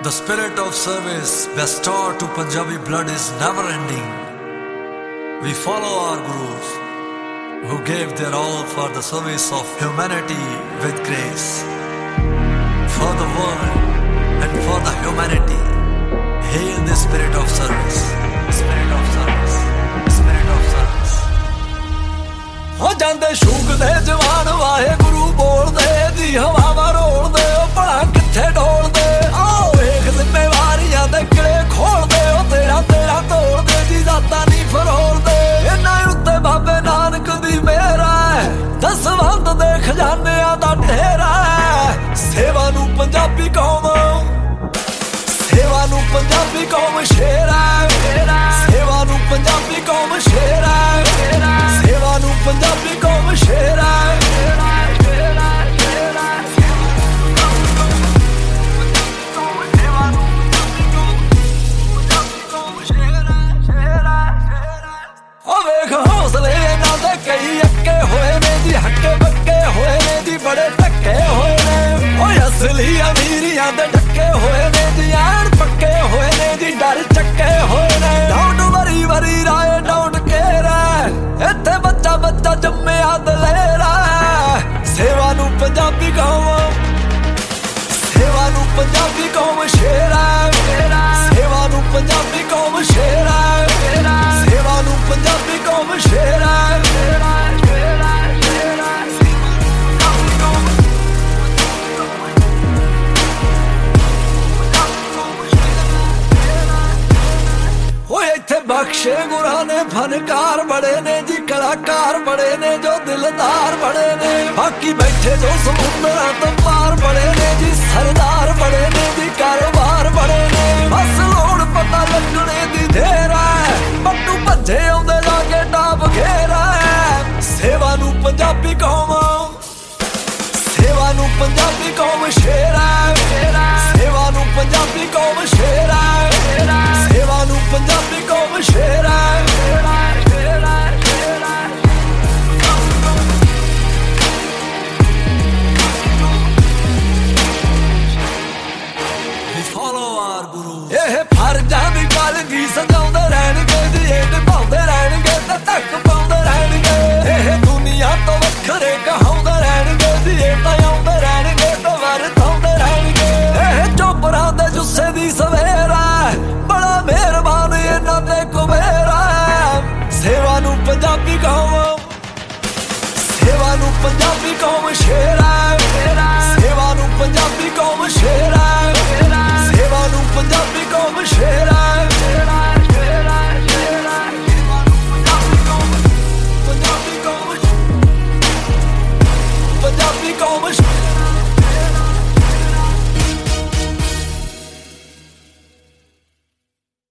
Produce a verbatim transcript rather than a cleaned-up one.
The spirit of service bestowed to Punjabi blood is never ending. We follow our gurus who gave their all for the service of humanity with grace. For the world and for the humanity, hail the spirit of service. Spirit of service. Spirit of service. हो जांदे shook दे जवान वाहे गुरु बोल दे दी हवा role दे ओ भला किथे डोल दे आओ वेख जिम्मेवारियां दे किले खोल दे ओ तेरा तेरा तोड़ दे जी जाता नहीं फरोल दे इन्हां उत्ते बाबे नानक दी मेहर है दसवंत दे खजानियां दा ढेरा है सेवा नूं पंजाबी कौम सेवा नूं पंजाबी कौम शेर है सेवा नूं पंजाबी कौम शेर है सेवा नूं पंजाबी कौम शेर है हौसले इन्हां दे कई अक्के होए ने जी हक्के बक्के होए ने जी बड़े धक्के होए ने ओए असली अमीरियां दे ढक्के होए ने जी आन पक्के होए ने जी डर चक्के होए ने डाउट वरी वरी राय डाउट केरा इत्थे बच्चा बच्चा जम्मिया दलेरा सेवा नूं पंजाबी कौम सेवा नूं पंजाबी कौम शेर है सेवा नूं पंजाबी कौम शेर है सेवा नूं पंजाबी कौम शेर है बख्शे गुरा ने फनकार बड़े ने जी कलाकार बड़े ने जो दिलदार बड़े ने बाकी बैठे जो समुद्र तो पार बड़े ने जी सरदार बड़े ने जी कारोबार बड़े ने बस लोड़ पता लगने दी देर है पट्टू भज्जे आउंदे लागे टाप घेरा है सेवा नूं पंजाबी कौम सेवा नूं पंजाबी कौम शेर है सेवा नूं पंजाबी कौम शेर है सेवा नूं पंजाबी कौम शेर है फर्जां दी कलगी सजाउंदे रहणगे जी एह निभाउंदे रहणगे ते धक्क पाउंदे रहणगे एह दुनिया तो वखरे कहाउंदे रहणगे जी एह तां आउंदे